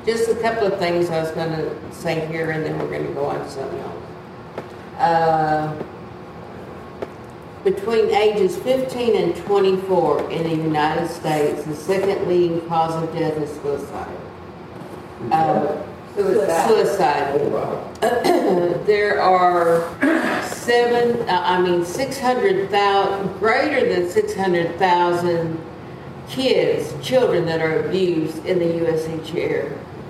Just a couple of things I was going to say here, and then we're going to go on to something else. Between ages 15 and 24 in the United States, the second leading cause of death is suicide. Suicide. There are 600,000, greater than 600,000 children that are abused in the U.S. each year.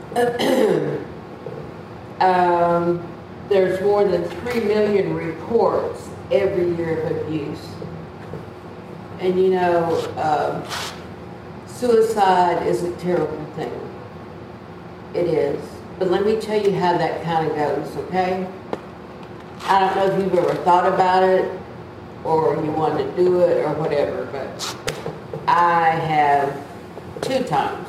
There's more than 3 million reports every year of abuse. And suicide is a terrible thing. It is. But let me tell you how that kind of goes, okay? I don't know if you've ever thought about it or you want to do it or whatever, but I have 2 times.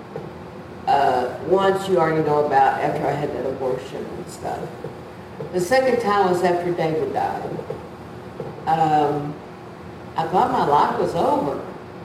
Once you already know about after I had that abortion and stuff. The second time was after David died. I thought my life was over,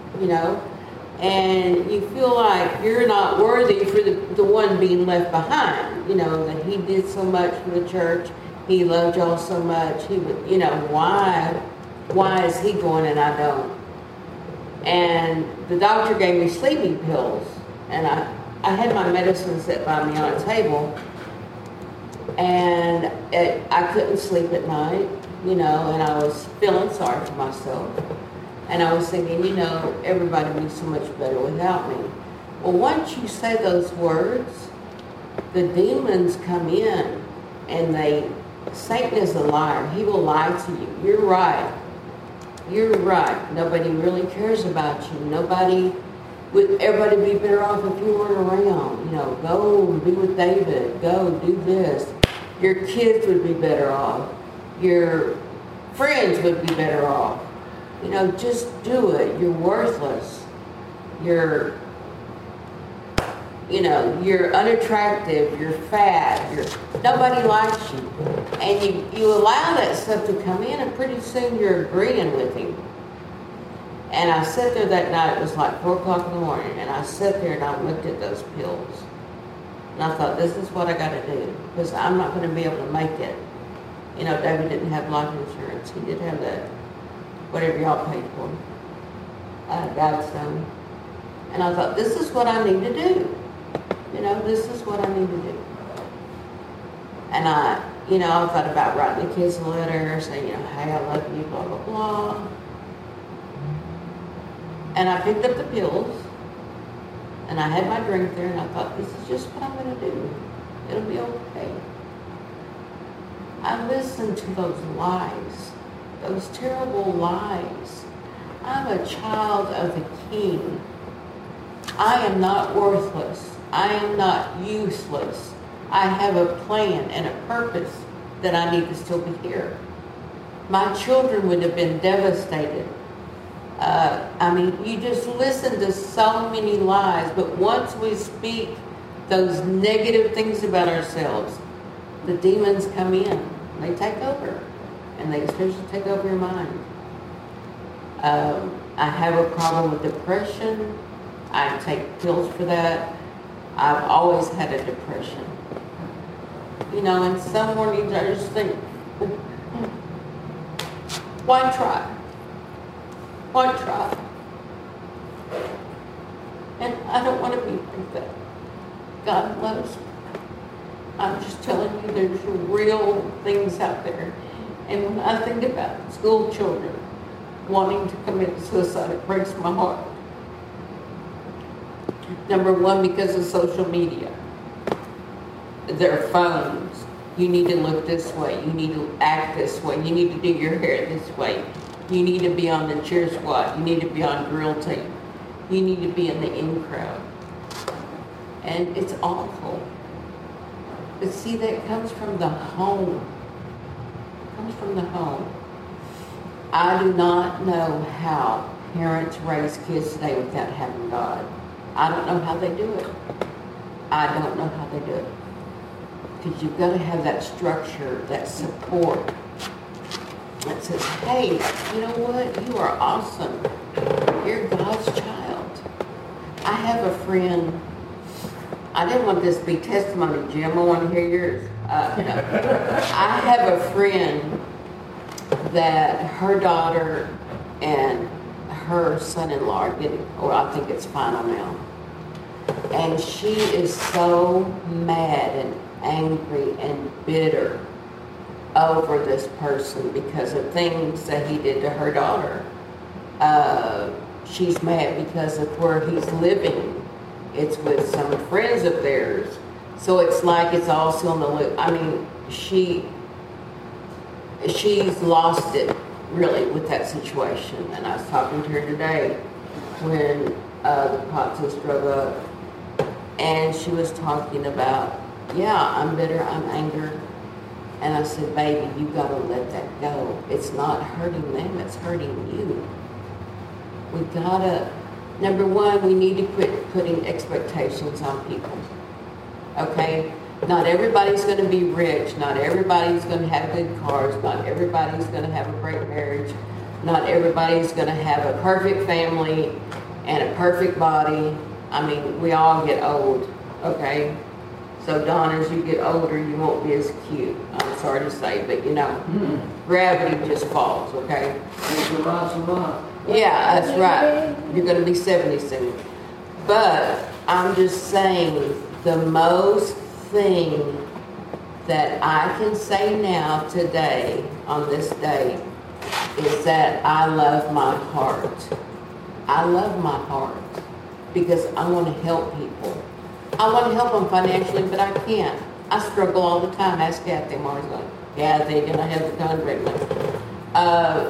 and you feel like you're not worthy for the one being left behind, that he did so much for the church, he loved y'all so much, he would, why is he going and I don't? And the doctor gave me sleeping pills, and I had my medicine set by me on a table, and I couldn't sleep at night, and I was feeling sorry for myself. And I was thinking, everybody would be so much better without me. Well, once you say those words, the demons come in, and Satan is a liar. He will lie to you. You're right. You're right. Nobody really cares about you. Everybody would be better off if you weren't around. Go and be with David. Go do this. Your kids would be better off. Your friends would be better off. Just do it. You're worthless. You're unattractive. You're fat. Nobody likes you. And you allow that stuff to come in, and pretty soon you're agreeing with him. And I sat there that night, it was like 4 o'clock in the morning, and I sat there and I looked at those pills. And I thought, this is what I got to do, because I'm not going to be able to make it. David didn't have life insurance. He did have that, whatever y'all paid for, Gladstone. And I thought, this is what I need to do. This is what I need to do. And I thought about writing the kids a letter, saying, hey, I love you, blah, blah, blah. And I picked up the pills, and I had my drink there, and I thought, this is just what I'm going to do. It'll be okay. I listened to those lies, those terrible lies. I'm a child of the King. I am not worthless. I am not useless. I have a plan and a purpose that I need to still be here. My children would have been devastated. You just listen to so many lies, but once we speak those negative things about ourselves, the demons come in. They take over, and they especially take over your mind. I have a problem with depression. I take pills for that. I've always had a depression. And some mornings I just think, why try? Why try? And I don't want to be like that. God loves me. I'm just telling you, there's real things out there. And when I think about school children wanting to commit suicide, it breaks my heart. Number one, because of social media. Their phones. You need to look this way. You need to act this way. You need to do your hair this way. You need to be on the cheer squad. You need to be on drill team. You need to be in the in crowd. And it's awful. But see, that comes from the home. It comes from the home. I do not know how parents raise kids today without having God. I don't know how they do it. I don't know how they do it. Because you've got to have that structure, that support that says, hey, you know what? You are awesome. You're God's child. I have a friend. I I didn't want this to be testimony, Jim. I want to hear yours. No. I have a friend that her daughter and her son-in-law are getting, or I think it's final now. And she is so mad and angry and bitter over this person because of things that he did to her daughter. She's mad because of where he's living. It's with some friends of theirs. So it's like it's all still in the loop. I mean, she's lost it, really, with that situation. And I was talking to her today when the pot just drove up. And she was talking about, yeah, I'm bitter, I'm angry. And I said, baby, you gotta let that go. It's not hurting them, it's hurting you. We gotta, number one, we need to quit putting expectations on people. Okay? Not everybody's gonna be rich, not everybody's gonna have good cars, not everybody's gonna have a great marriage, not everybody's gonna have a perfect family and a perfect body. I mean, we all get old, okay? So, Don, as you get older, you won't be as cute. I'm sorry to say, but you know, gravity just falls, okay? Yeah, that's right. You're going to be 70 soon. But I'm just saying, the most thing that I can say now, today, on this day, is that I love my heart. I love my heart because I want to help people. I want to help them financially, but I can't. I struggle all the time. Ask Kathy. I'm always like, Kathy, and I have the contract. I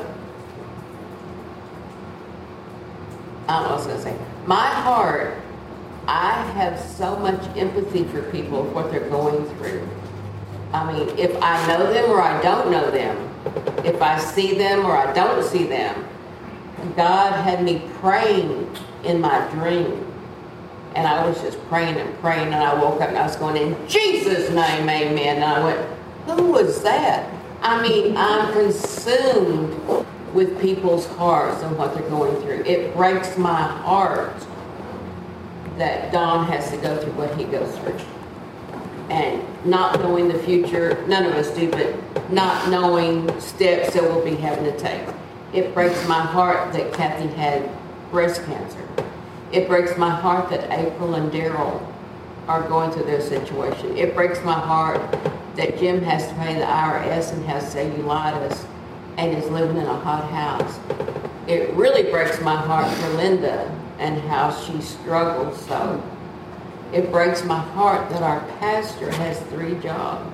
don't know what I was going to say. My heart, I have so much empathy for people, what they're going through. I mean, if I know them or I don't know them, if I see them or I don't see them, God had me praying in my dream. And I was just praying and praying, and I woke up and I was going, in Jesus' name, amen. And I went, who was that? I mean, I'm consumed with people's hearts and what they're going through. It breaks my heart that Don has to go through what he goes through. And not knowing the future, none of us do, but not knowing steps that we'll be having to take. It breaks my heart that Kathy had breast cancer. It breaks my heart that April and Daryl are going through their situation. It breaks my heart that Jim has to pay the IRS and has cellulitis and is living in a hot house. It really breaks my heart for Linda and how she struggles so. It breaks my heart that our pastor has 3 jobs.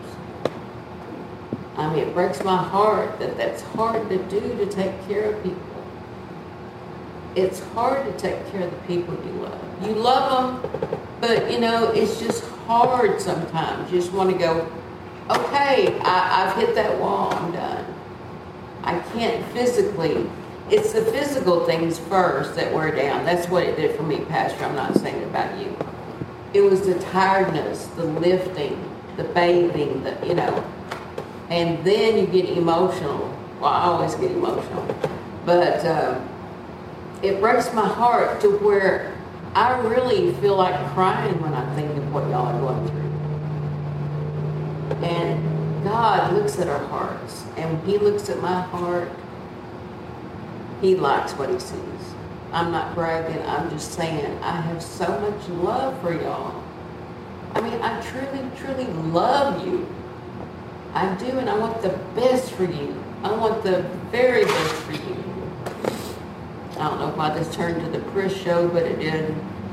I mean, it breaks my heart that that's hard to do, to take care of people. It's hard to take care of the people you love. You love them, but you know, it's just hard sometimes. You just want to go, okay, I've hit that wall, I'm done. I can't physically, it's the physical things first that wear down. That's what it did for me, Pastor. I'm not saying it about you. It was the tiredness, the lifting, the bathing, the, you know, and then you get emotional. Well, I always get emotional, but it breaks my heart to where I really feel like crying when I think of what y'all are going through. And God looks at our hearts, and when He looks at my heart, He likes what He sees. I'm not bragging, I'm just saying I have so much love for y'all. I mean, I truly, truly love you. I do, and I want the best for you. I want the very best for you. I don't know why this turned to the Chris show, but it did.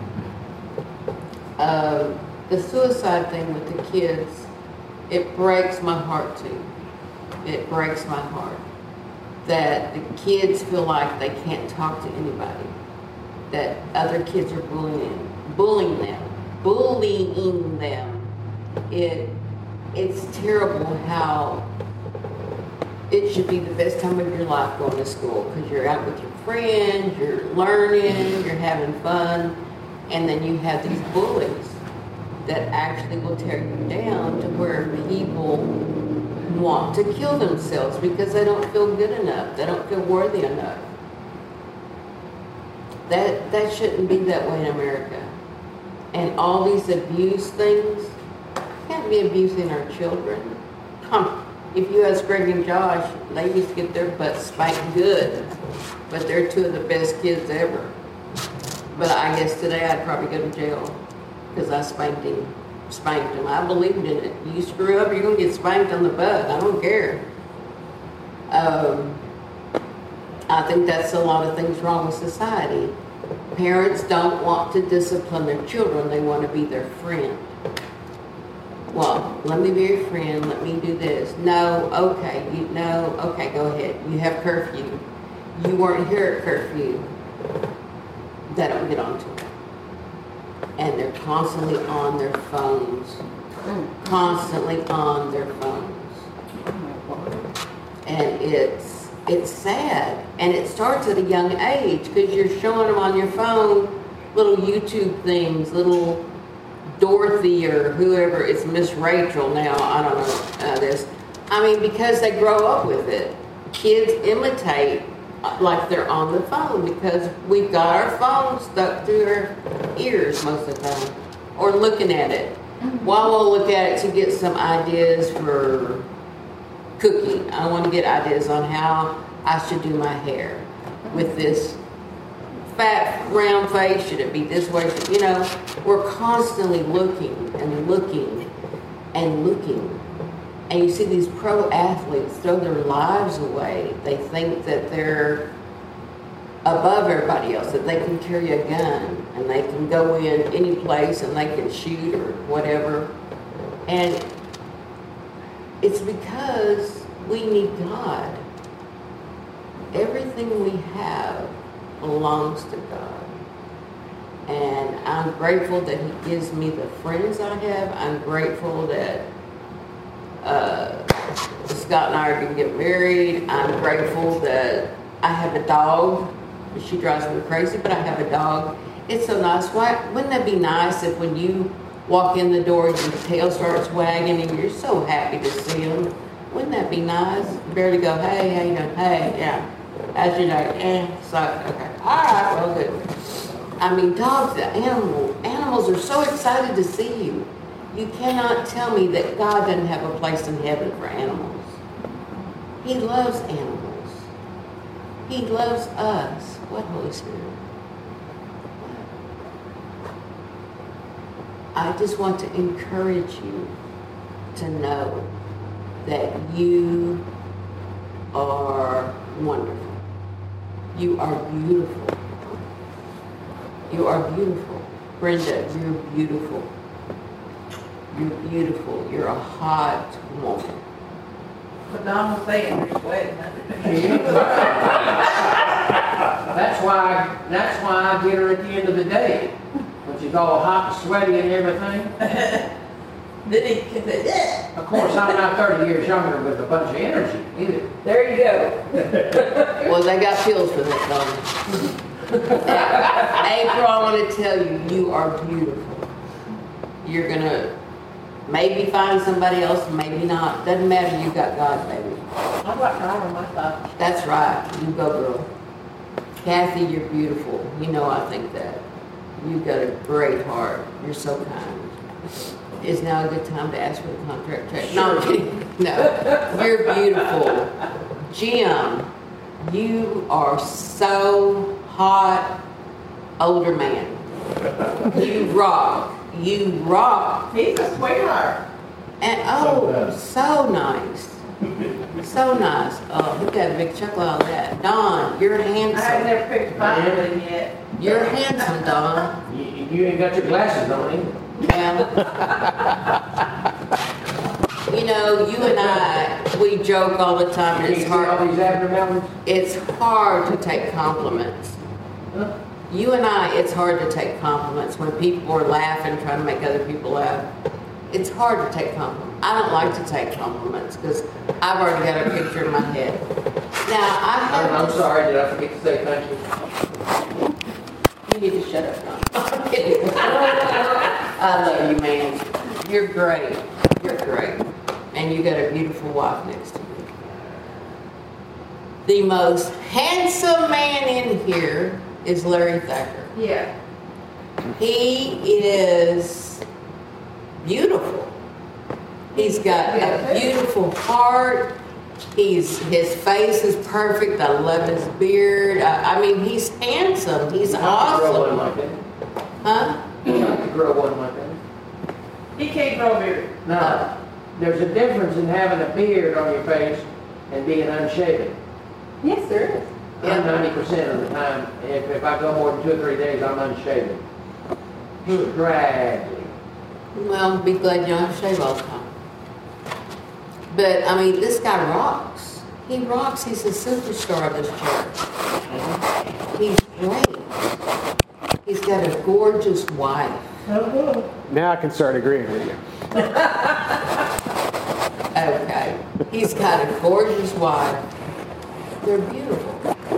The suicide thing with the kids, it breaks my heart too. It breaks my heart that the kids feel like they can't talk to anybody, that other kids are bullying them. It's terrible how it should be the best time of your life going to school because you're out with your friends, you're learning, you're having fun, and then you have these bullies that actually will tear you down to where people want to kill themselves because they don't feel good enough, they don't feel worthy enough. That shouldn't be that way in America. and all these abuse things. Can't be abusing our children. If you ask Greg and Josh, they used to get their butts spanked good, but they're two of the best kids ever. But I guess today I'd probably go to jail because I spanked him. I believed in it. You screw up, you're gonna get spanked on the butt. I don't care. I think that's a lot of things wrong with society. Parents don't want to discipline their children. They want to be their friend. Well, let me be your friend. Let me do this. No, okay. Okay, go ahead. You have curfew. You weren't here at curfew. They don't get onto it. And they're constantly on their phones. Constantly on their phones. And it's sad. And it starts at a young age because you're showing them on your phone little YouTube things, little Dorothy or whoever, it's Miss Rachel now, I don't know this. I mean, because they grow up with it. Kids imitate like they're on the phone because we've got our phone stuck through our ears most of the time, or looking at it. While we'll look at it to get some ideas for cooking. I want to get ideas on how I should do my hair with this fat, round face. Should it be this way? You know, we're constantly looking and looking and looking. And you see these pro athletes throw their lives away. They think that they're above everybody else, that they can carry a gun and they can go in any place and they can shoot or whatever. And it's because we need God. Everything we have belongs to God. And I'm grateful that He gives me the friends I have. I'm grateful that Scott and I are going to get married. I'm grateful that I have a dog. She drives me crazy, but I have a dog. It's so nice. Wouldn't that be nice if when you walk in the door, your tail starts wagging and you're so happy to see him? Wouldn't that be nice? Barely go, hey, how you doing? Hey, yeah. As you know, so, okay. All right, well, good. I mean, dogs, animals are so excited to see you. You cannot tell me that God doesn't have a place in heaven for animals. He loves animals. He loves us. What, Holy Spirit? I just want to encourage you to know that you are wonderful. You are beautiful. You are beautiful. Brenda, you're beautiful. You're beautiful. You're a hot woman. But Don was saying you're sweating. That's why I get her at the end of the day. When she's all hot and sweaty and everything. Then he said, yeah. Of course, I'm not 30 years younger with a bunch of energy either. There you go. Well, they got pills for that, though. April, I want to tell you, you are beautiful. You're going to maybe find somebody else, maybe not. Doesn't matter, you got God, baby. I've got God on my side. That's right. You go, girl. Kathy, you're beautiful. You know I think that. You've got a great heart. You're so kind. Is now a good time to ask for the contract check? Sure. No, I'm kidding. No. You're beautiful. Jim, you are so hot, older man. You rock. You rock. He's a sweetheart. And so nice. So nice. Oh, look at a big chuckle out of that. Don, you're I haven't handsome. never picked a fight with him yet. You're handsome, Don. You ain't got your glasses on either. Yeah. You know, you and I, we joke all the time, and You it's see all hard. these abnormalities? It's hard to take compliments. Huh? You and I, it's hard to take compliments when people are laughing, trying to make other people laugh. It's hard to take compliments. I don't like to take compliments because I've already got a picture in my head. Now, I'm sorry, did I forget to say thank you? You need to shut up, Don. I'm kidding. I love you, man. You're great. You're great. And you got a beautiful wife next to you. The most handsome man in here is Larry Thacker. Yeah. He is beautiful. He's got a beautiful heart. His face is perfect. I love his beard. I mean, he's handsome. He's awesome. Like that. Huh? You have to grow one like that. He can't grow a beard. No, there's a difference in having a beard on your face and being unshaven. Yes, there is. I'm 90% of the time, if I go more than 2 or 3 days, I'm unshaven. Straggly. Well, be glad you don't have to shave all the time. But, I mean, this guy rocks. He rocks. He's a superstar of this church. He's great. He's got a gorgeous wife. Oh, Now I can start agreeing with you. Okay. He's got a gorgeous wife. They're beautiful.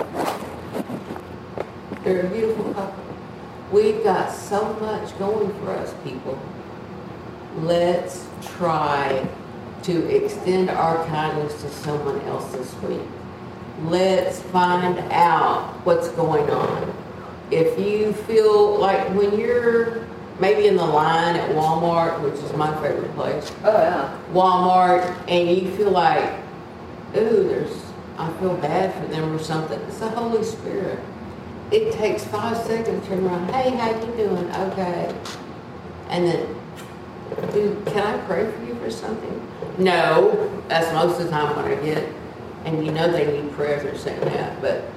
They're a beautiful couple. We've got so much going for us, people. Let's try to extend our kindness to someone else this week. Let's find out what's going on. If you feel like when you're maybe in the line at Walmart, which is my favorite place, Oh, yeah. Walmart, and you feel like, ooh, I feel bad for them or something. It's the Holy Spirit. It takes 5 seconds to turn around. Hey, how you doing? Okay. And then, can I pray for you for something? No. That's most of the time what I get. And you know they need prayer if they're saying that. But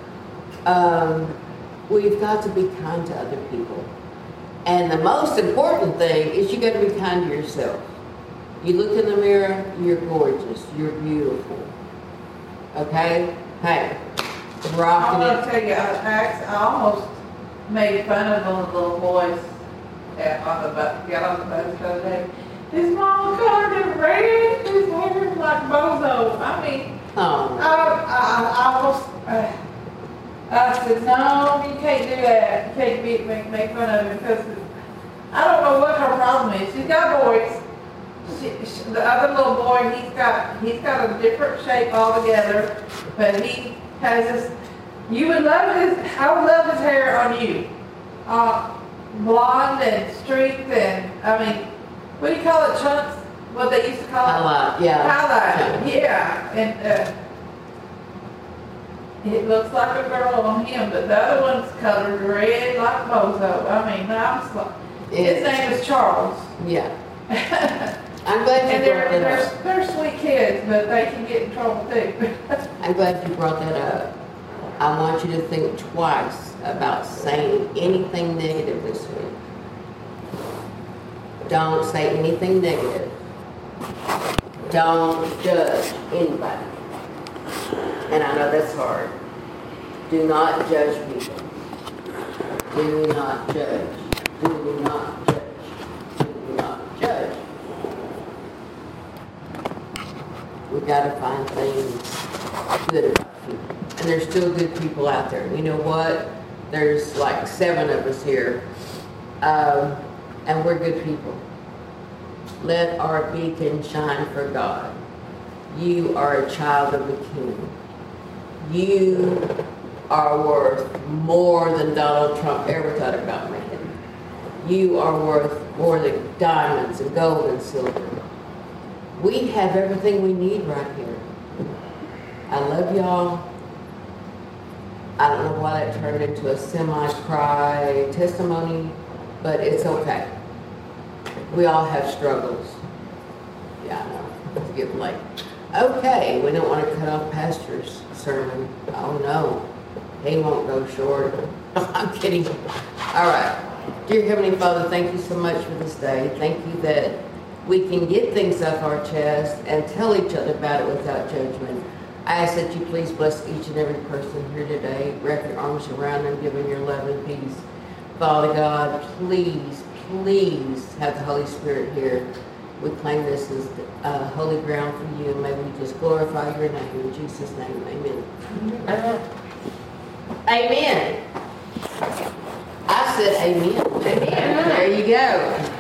we've got to be kind to other people. And the most important thing is you got to be kind to yourself. You look in the mirror, you're gorgeous. You're beautiful. Okay? Hey, I'm rocking going it. to tell you, I almost made fun of one of the little boys on the bus, got on the bus the other day. His mom colored him red, his hair is like bozo. I mean, Oh, I almost, I said, no, you can't do that. You can't make fun of him because I don't know what her problem is. She's got boys. The other little boy, he's got a different shape altogether, but he has this. I would love his hair on you, blonde and streaked and I mean, what do you call it, chunks? What they used to call it? highlight, yeah. Highlight, yeah, and it looks like a girl on him, but the other one's colored red like bozo. I mean, his name is Charles. Yeah. I'm glad And you brought that up. they're sweet kids, but they can get in trouble too. I'm glad you brought that up. I want you to think twice about saying anything negative this week. Don't say anything negative. Don't judge anybody. And I know that's hard. Do not judge people. Do not judge. Do not judge. Do not judge. We gotta find things good about people. And there's still good people out there. You know what? There's like 7 of us here. And we're good people. Let our beacon shine for God. You are a child of the King. You are worth more than Donald Trump ever thought about making. You are worth more than diamonds and gold and silver. We have everything we need right here. I love y'all. I don't know why that turned into a semi-cry testimony, but it's okay. We all have struggles. Yeah, I know. It's getting late. Okay, we don't want to cut off Pastor's sermon. Oh no, he won't go short. I'm kidding. All right. Dear Heavenly Father, thank you so much for this day. Thank you that we can get things off our chest and tell each other about it without judgment. I ask that you please bless each and every person here today. Wrap your arms around them, give them your love and peace. Father God, please, please have the Holy Spirit here. We claim this as holy ground for you, and may we just glorify your name. In Jesus' name, amen. Amen. I said amen. Amen. There you go.